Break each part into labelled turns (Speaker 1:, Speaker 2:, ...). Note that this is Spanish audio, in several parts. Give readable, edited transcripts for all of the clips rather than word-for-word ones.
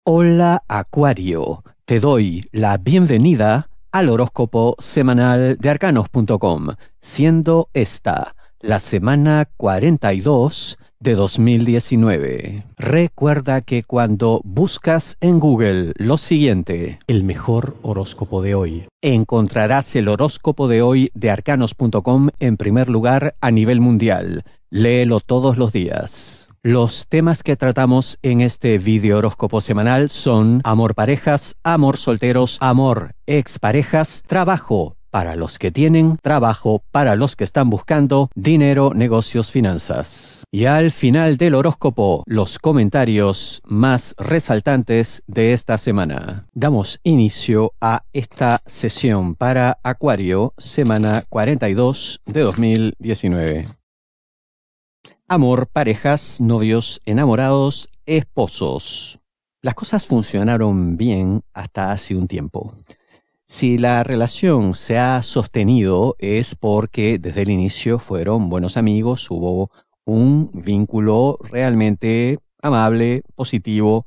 Speaker 1: Hola Acuario, te doy la bienvenida al horóscopo semanal de arcanos.com, siendo esta la semana 42 de 2019. Recuerda que cuando buscas en Google lo siguiente, el mejor horóscopo de hoy, encontrarás el horóscopo de hoy de arcanos.com en primer lugar a nivel mundial. Léelo todos los días. Los temas que tratamos en este video horóscopo semanal son amor parejas, amor solteros, amor exparejas, trabajo para los que tienen, trabajo para los que están buscando, dinero, negocios, finanzas. Y al final del horóscopo, los comentarios más resaltantes de esta semana. Damos inicio a esta sesión para Acuario, semana 42 de 2019. Amor, parejas, novios, enamorados, esposos. Las cosas funcionaron bien hasta hace un tiempo. Si la relación se ha sostenido es porque desde el inicio fueron buenos amigos, hubo un vínculo realmente amable, positivo,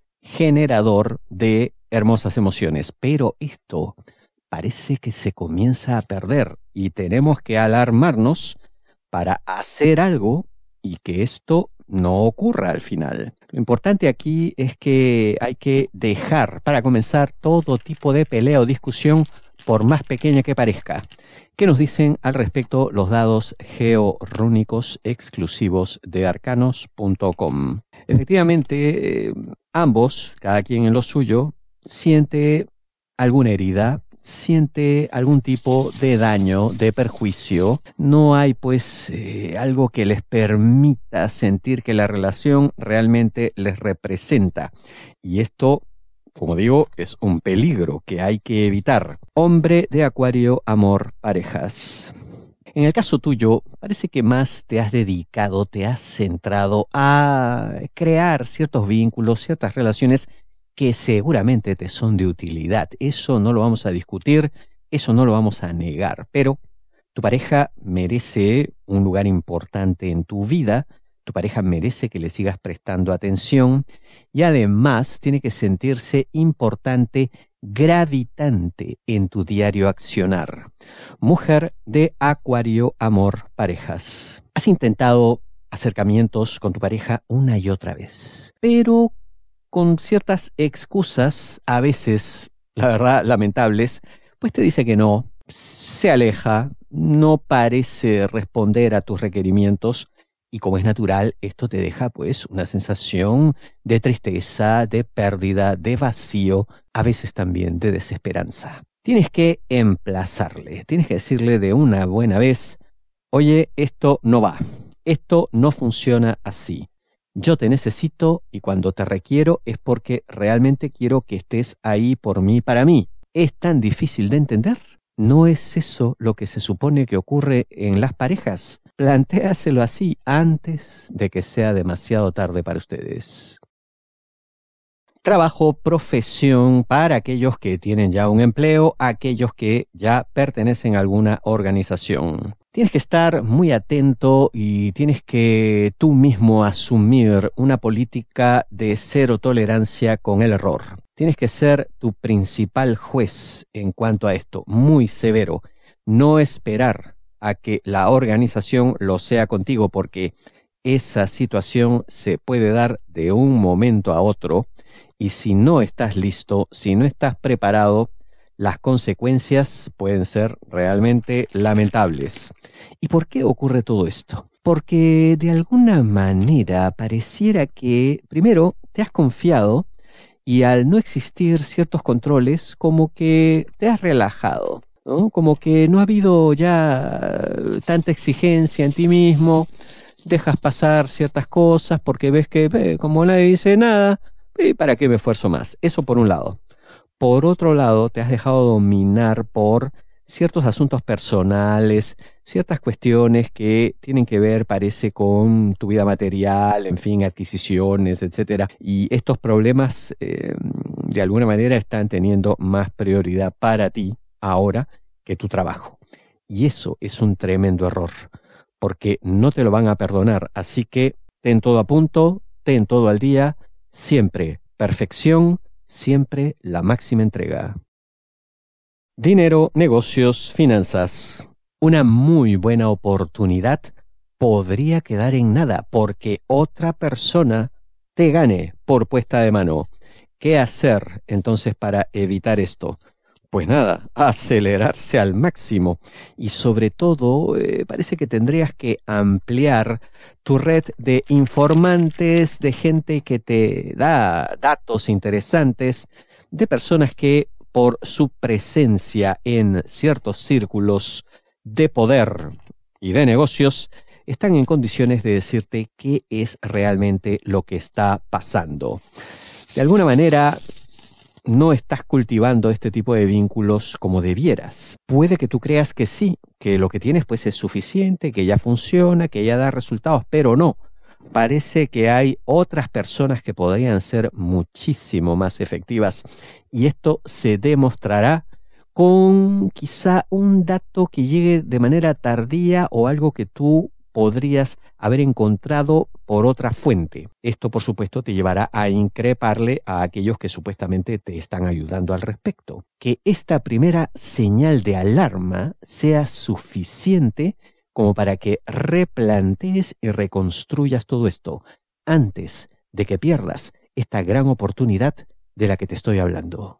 Speaker 1: generador de hermosas emociones. Pero esto parece que se comienza a perder y tenemos que alarmarnos para hacer algo y que esto no ocurra al final. Lo importante aquí es que hay que dejar, para comenzar, todo tipo de pelea o discusión, por más pequeña que parezca. ¿Qué nos dicen al respecto los dados georrúnicos exclusivos de arcanos.com? Efectivamente, ambos, cada quien en lo suyo, siente alguna herida, siente algún tipo de daño, de perjuicio. No hay pues algo que les permita sentir que la relación realmente les representa. Y esto, como digo, es un peligro que hay que evitar. Hombre de Acuario, amor, parejas. En el caso tuyo, parece que más te has dedicado, te has centrado a crear ciertos vínculos, ciertas relaciones que seguramente te son de utilidad. Eso no lo vamos a discutir, eso no lo vamos a negar, pero tu pareja merece un lugar importante en tu vida, tu pareja merece que le sigas prestando atención y además tiene que sentirse importante, gravitante en tu diario accionar. Mujer de Acuario, amor, parejas. Has intentado acercamientos con tu pareja una y otra vez, pero con ciertas excusas, a veces, la verdad, lamentables, pues te dice que no, se aleja, no parece responder a tus requerimientos y como es natural, esto te deja pues una sensación de tristeza, de pérdida, de vacío, a veces también de desesperanza. Tienes que emplazarle, tienes que decirle de una buena vez, oye, esto no va, esto no funciona así. Yo te necesito y cuando te requiero es porque realmente quiero que estés ahí por mí, para mí. ¿Es tan difícil de entender? ¿No es eso lo que se supone que ocurre en las parejas? Plantéaselo así antes de que sea demasiado tarde para ustedes. Trabajo, profesión para aquellos que tienen ya un empleo, aquellos que ya pertenecen a alguna organización. Tienes que estar muy atento y tienes que tú mismo asumir una política de cero tolerancia con el error. Tienes que ser tu principal juez en cuanto a esto, muy severo. No esperar a que la organización lo sea contigo porque esa situación se puede dar de un momento a otro y si no estás listo, si no estás preparado, las consecuencias pueden ser realmente lamentables. ¿Y por qué ocurre todo esto? Porque de alguna manera pareciera que, primero, te has confiado y al no existir ciertos controles, como que te has relajado, ¿no? Como que no ha habido ya tanta exigencia en ti mismo, dejas pasar ciertas cosas porque ves que como nadie dice nada, ¿para qué me esfuerzo más? Eso por un lado. Por otro lado, te has dejado dominar por ciertos asuntos personales, ciertas cuestiones que tienen que ver, parece, con tu vida material, en fin, adquisiciones, etcétera. Y estos problemas, de alguna manera, están teniendo más prioridad para ti ahora que tu trabajo. Y eso es un tremendo error, porque no te lo van a perdonar. Así que ten todo a punto, ten todo al día, siempre Perfección, siempre la máxima entrega. Dinero, negocios, finanzas. Una muy buena oportunidad podría quedar en nada porque otra persona te gane por puesta de mano. ¿Qué hacer entonces para evitar esto? Pues nada, acelerarse al máximo y sobre todo parece que tendrías que ampliar tu red de informantes, de gente que te da datos interesantes, de personas que por su presencia en ciertos círculos de poder y de negocios están en condiciones de decirte qué es realmente lo que está pasando. De alguna manera, no estás cultivando este tipo de vínculos como debieras. Puede que tú creas que sí, que lo que tienes pues es suficiente, que ya funciona, que ya da resultados, pero no. Parece que hay otras personas que podrían ser muchísimo más efectivas y esto se demostrará con quizá un dato que llegue de manera tardía o algo que tú podrías haber encontrado por otra fuente. Esto, por supuesto, te llevará a increparle a aquellos que supuestamente te están ayudando al respecto. Que esta primera señal de alarma sea suficiente como para que replantees y reconstruyas todo esto antes de que pierdas esta gran oportunidad de la que te estoy hablando.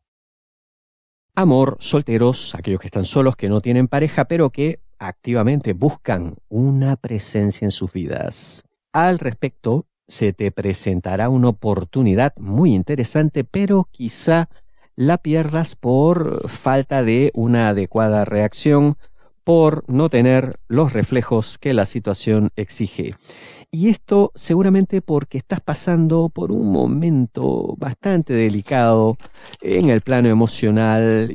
Speaker 1: Amor, solteros, aquellos que están solos, que no tienen pareja, pero que activamente buscan una presencia en sus vidas. Al respecto, se te presentará una oportunidad muy interesante, pero quizá la pierdas por falta de una adecuada reacción, por no tener los reflejos que la situación exige. Y esto seguramente porque estás pasando por un momento bastante delicado en el plano emocional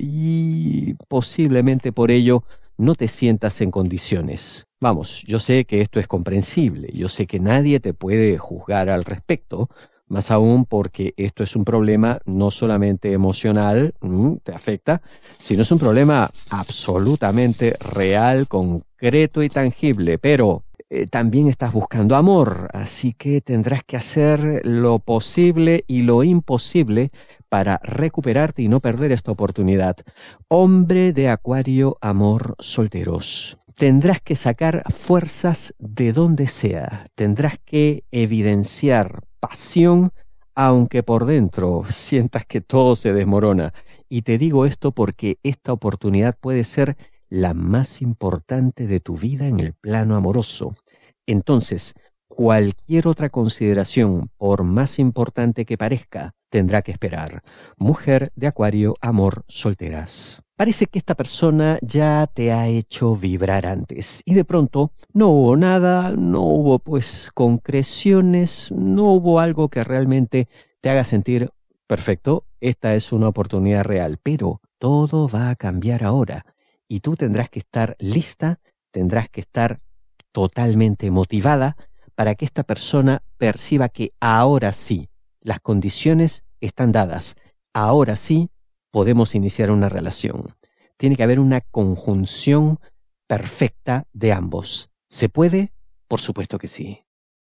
Speaker 1: y posiblemente por ello no te sientas en condiciones. Vamos, yo sé que esto es comprensible, yo sé que nadie te puede juzgar al respecto, más aún porque esto es un problema no solamente emocional, te afecta, sino es un problema absolutamente real, concreto y tangible, pero también estás buscando amor, así que tendrás que hacer lo posible y lo imposible para recuperarte y no perder esta oportunidad. Hombre de Acuario, amor, solteros. Tendrás que sacar fuerzas de donde sea, tendrás que evidenciar pasión, aunque por dentro sientas que todo se desmorona. Y te digo esto porque esta oportunidad puede ser la más importante de tu vida en el plano amoroso. Entonces, cualquier otra consideración, por más importante que parezca, tendrá que esperar. Mujer de Acuario, amor, solteras. Parece que esta persona ya te ha hecho vibrar antes y de pronto no hubo nada, no hubo pues concreciones, no hubo algo que realmente te haga sentir perfecto, esta es una oportunidad real, pero todo va a cambiar ahora y tú tendrás que estar lista, tendrás que estar totalmente motivada para que esta persona perciba que ahora sí, las condiciones están dadas, ahora sí podemos iniciar una relación. Tiene que haber una conjunción perfecta de ambos. ¿Se puede? Por supuesto que sí.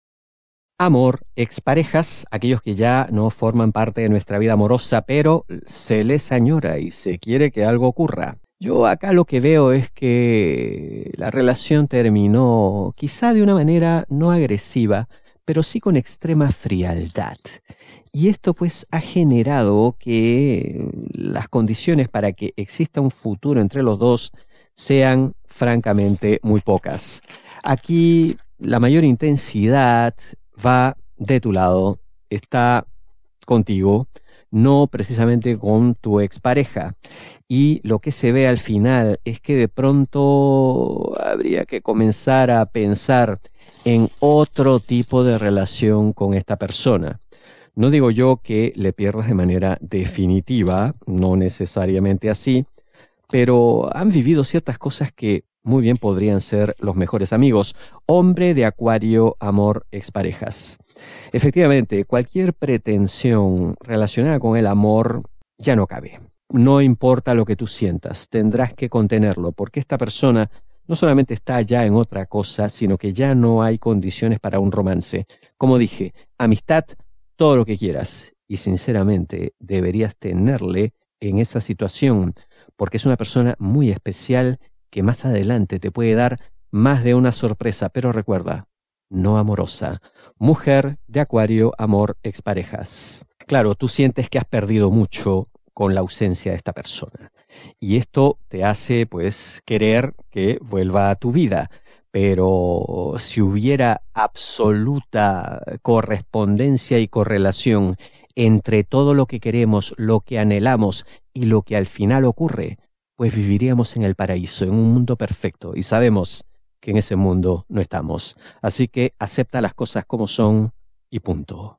Speaker 1: Amor, exparejas, aquellos que ya no forman parte de nuestra vida amorosa, pero se les añora y se quiere que algo ocurra. Yo acá lo que veo es que la relación terminó quizá de una manera no agresiva, pero sí con extrema frialdad. Y esto pues ha generado que las condiciones para que exista un futuro entre los dos sean francamente muy pocas. Aquí la mayor intensidad va de tu lado, está contigo, no precisamente con tu expareja. Y lo que se ve al final es que de pronto habría que comenzar a pensar en otro tipo de relación con esta persona. No digo yo que le pierdas de manera definitiva, no necesariamente así, pero han vivido ciertas cosas que muy bien podrían ser los mejores amigos. Hombre de Acuario, amor, exparejas. Efectivamente, cualquier pretensión relacionada con el amor ya no cabe. No importa lo que tú sientas, tendrás que contenerlo, porque esta persona no solamente está ya en otra cosa, sino que ya no hay condiciones para un romance. Como dije, amistad, todo lo que quieras. y sinceramente deberías tenerle en esa situación, porque es una persona muy especial que más adelante te puede dar más de una sorpresa, pero recuerda, no amorosa. Mujer de Acuario, amor, exparejas. Claro, tú sientes que has perdido mucho con la ausencia de esta persona. Y esto te hace, pues, querer que vuelva a tu vida. Pero si hubiera absoluta correspondencia y correlación entre todo lo que queremos, lo que anhelamos y lo que al final ocurre, pues viviríamos en el paraíso, en un mundo perfecto. Y sabemos que en ese mundo no estamos. Así que acepta las cosas como son y punto.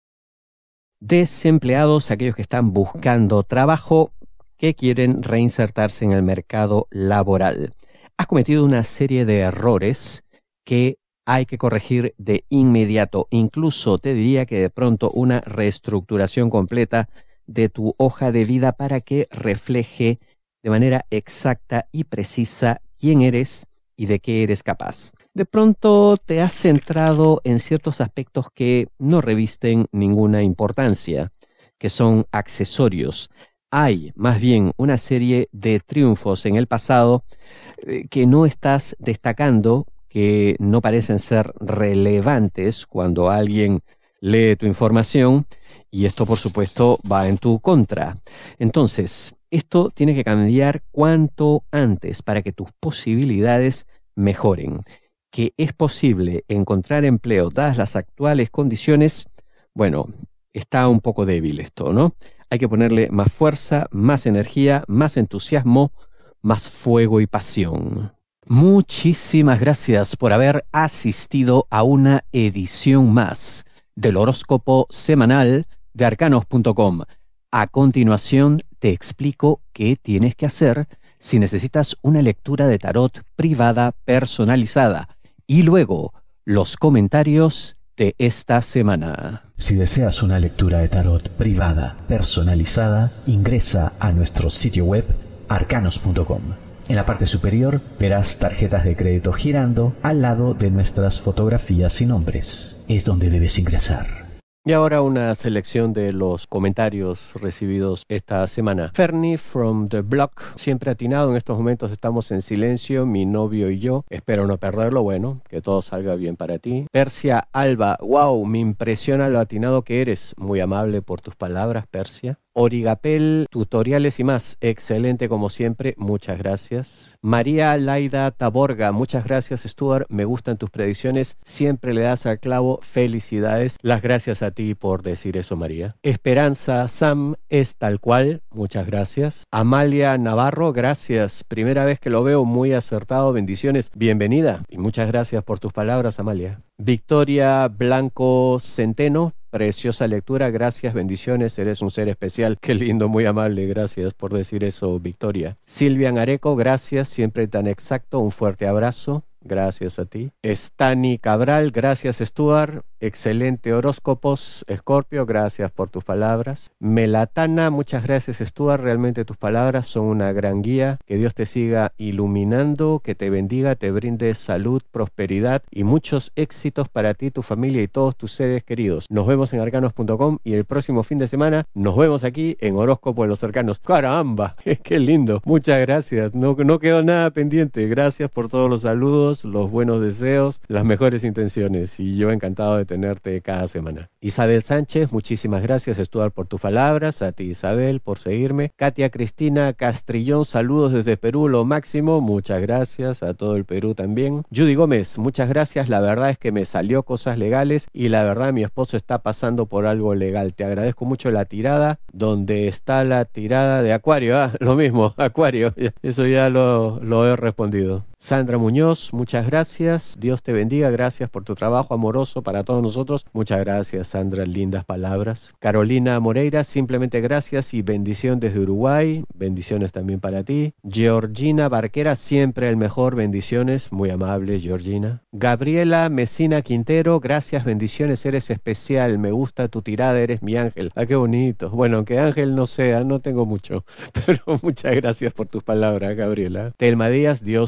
Speaker 1: Desempleados, aquellos que están buscando trabajo, que quieren reinsertarse en el mercado laboral. Has cometido una serie de errores que hay que corregir de inmediato. Incluso te diría que de pronto una reestructuración completa de tu hoja de vida para que refleje de manera exacta y precisa quién eres y de qué eres capaz. De pronto te has centrado en ciertos aspectos que no revisten ninguna importancia, que son accesorios. Hay más bien una serie de triunfos en el pasado que no estás destacando, que no parecen ser relevantes cuando alguien lee tu información, y esto por supuesto va en tu contra. Entonces, esto tiene que cambiar cuanto antes para que tus posibilidades mejoren. Que es posible encontrar empleo dadas las actuales condiciones, bueno, está un poco débil esto, ¿no? Hay que ponerle más fuerza, más energía, más entusiasmo, más fuego y pasión. Muchísimas gracias por haber asistido a una edición más del horóscopo semanal de arcanos.com. A continuación te explico qué tienes que hacer si necesitas una lectura de tarot privada personalizada y luego los comentarios de esta semana.
Speaker 2: Si deseas una lectura de tarot privada personalizada, ingresa a nuestro sitio web arcanos.com. En la parte superior verás tarjetas de crédito girando al lado de nuestras fotografías y nombres. Es donde debes ingresar.
Speaker 1: Y ahora una selección de los comentarios recibidos esta semana. Fernie from the Block, siempre atinado, en estos momentos estamos en silencio, mi novio y yo, espero no perderlo, bueno, que todo salga bien para ti. Persia Alba, wow, me impresiona lo atinado que eres, muy amable por tus palabras, Persia. Origapel, tutoriales y más, excelente como siempre, muchas gracias. María Laida Taborga, muchas gracias Stuart, me gustan tus predicciones, siempre le das al clavo, felicidades. Las gracias a ti por decir eso, María. Esperanza Sam, es tal cual, muchas gracias. Amalia Navarro, gracias, primera vez que lo veo, muy acertado, bendiciones, bienvenida y muchas gracias por tus palabras, Amalia. Victoria Blanco Centeno, preciosa lectura, gracias, bendiciones, eres un ser especial, qué lindo, muy amable, gracias por decir eso, Victoria. Silvia Areco, gracias, siempre tan exacto, un fuerte abrazo. Gracias a ti. Stani Cabral, gracias Stuart. Excelente horóscopos. Escorpio, gracias por tus palabras. Melatana, muchas gracias Stuart. Realmente tus palabras son una gran guía. Que Dios te siga iluminando, que te bendiga, te brinde salud, prosperidad y muchos éxitos para ti, tu familia y todos tus seres queridos. Nos vemos en arcanos.com y el próximo fin de semana nos vemos aquí en Horóscopo de los Arcanos. ¡Caramba! ¡Qué lindo! Muchas gracias. No quedó nada pendiente. Gracias por todos los saludos, los buenos deseos, las mejores intenciones y yo encantado de tenerte cada semana. Isabel Sánchez, muchísimas gracias Stuart por tus palabras, a ti Isabel por seguirme. Katia Cristina Castrillón, saludos desde Perú, lo máximo, muchas gracias a todo el Perú también. Judy Gómez, muchas gracias, la verdad es que me salió cosas legales y la verdad mi esposo está pasando por algo legal. Te agradezco mucho la tirada, donde está la tirada de Acuario, lo mismo, Acuario, eso ya lo he respondido. Sandra Muñoz, muchas gracias, Dios te bendiga, gracias por tu trabajo amoroso para todos nosotros, muchas gracias Sandra, lindas palabras. Carolina Moreira, simplemente gracias y bendición desde Uruguay, bendiciones también para ti. Georgina Barquera, siempre el mejor, bendiciones, muy amable Georgina. Gabriela Mesina Quintero, gracias, bendiciones, eres especial, me gusta tu tirada, eres mi ángel. Ah, qué bonito, bueno, aunque ángel no sea, no tengo mucho, pero muchas gracias por tus palabras, Gabriela. Telma Díaz, Dios te bendiga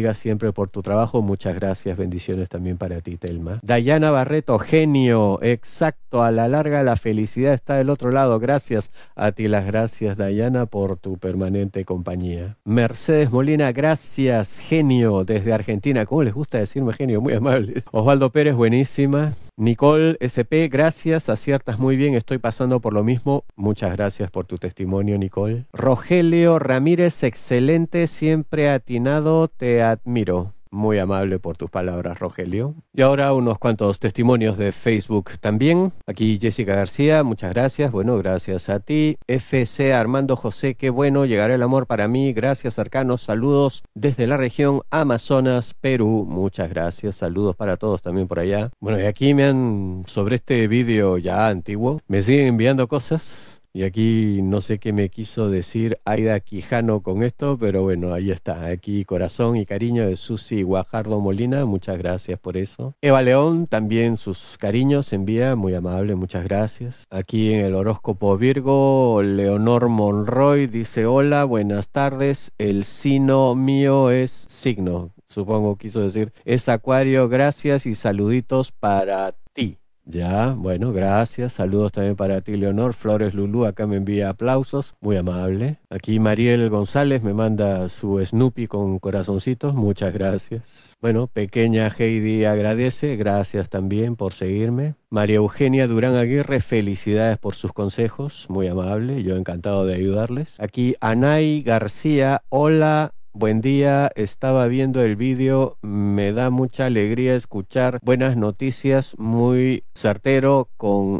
Speaker 1: bendiga siempre por tu trabajo. Muchas gracias, bendiciones también para ti, Telma. Dayana Barreto, genio, exacto, a la larga la felicidad está del otro lado. Gracias a ti, las gracias, Dayana, por tu permanente compañía. Mercedes Molina, gracias, genio, desde Argentina. ¿Cómo les gusta decirme genio? Muy amables. Osvaldo Pérez, buenísima. Nicole SP, gracias, aciertas muy bien, estoy pasando por lo mismo. Muchas gracias por tu testimonio, Nicole. Rogelio Ramírez, excelente, siempre atinado, te admiro. Muy amable por tus palabras, Rogelio. Y ahora unos cuantos testimonios de Facebook también. Aquí Jessica García, muchas gracias. Bueno, gracias a ti. FC Armando José, qué bueno, llegará el amor para mí. Gracias, Arcanos. Saludos desde la región Amazonas, Perú. Muchas gracias. Saludos para todos también por allá. Bueno, y aquí sobre este vídeo ya antiguo, me siguen enviando cosas. Y aquí no sé qué me quiso decir Aida Quijano con esto, pero bueno, ahí está. Aquí corazón y cariño de Susi Guajardo Molina, muchas gracias por eso. Eva León también sus cariños envía, muy amable, muchas gracias. Aquí en el horóscopo Virgo, Leonor Monroy dice: hola, buenas tardes, el signo mío es signo, supongo quiso decir, es Acuario, gracias y saluditos para ti. Ya, bueno, gracias. Saludos también para ti, Leonor. Flores Lulú acá me envía aplausos. Muy amable. Aquí Mariel González me manda su Snoopy con corazoncitos. Muchas gracias. Bueno, pequeña Heidi agradece. Gracias también por seguirme. María Eugenia Durán Aguirre, felicidades por sus consejos. Muy amable. Yo encantado de ayudarles. Aquí Anay García. Hola. Buen día, estaba viendo el vídeo, me da mucha alegría escuchar buenas noticias, muy certero con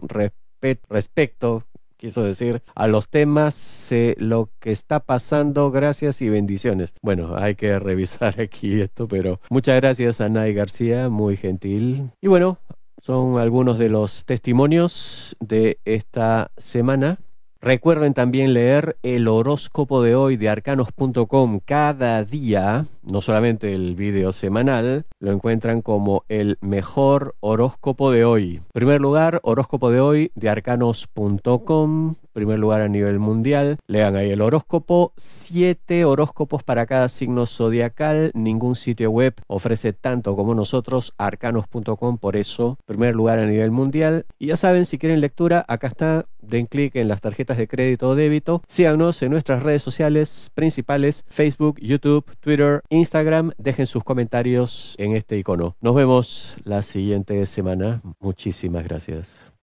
Speaker 1: respecto, quiso decir, a los temas, lo que está pasando, gracias y bendiciones. Bueno, hay que revisar aquí esto, pero muchas gracias a Nay García, muy gentil. Y bueno, son algunos de los testimonios de esta semana. Recuerden también leer el horóscopo de hoy de arcanos.com cada día, no solamente el video semanal, lo encuentran como el mejor horóscopo de hoy. En primer lugar, horóscopo de hoy de arcanos.com, primer lugar a nivel mundial. Lean ahí el horóscopo, 7 horóscopos para cada signo zodiacal. Ningún sitio web ofrece tanto como nosotros, arcanos.com, por eso, primer lugar a nivel mundial. Y ya saben, si quieren lectura, acá está, den clic en las tarjetas de crédito o débito. Síganos en nuestras redes sociales principales, Facebook, YouTube, Twitter, Instagram. Dejen sus comentarios en este icono. Nos vemos la siguiente semana. Muchísimas gracias.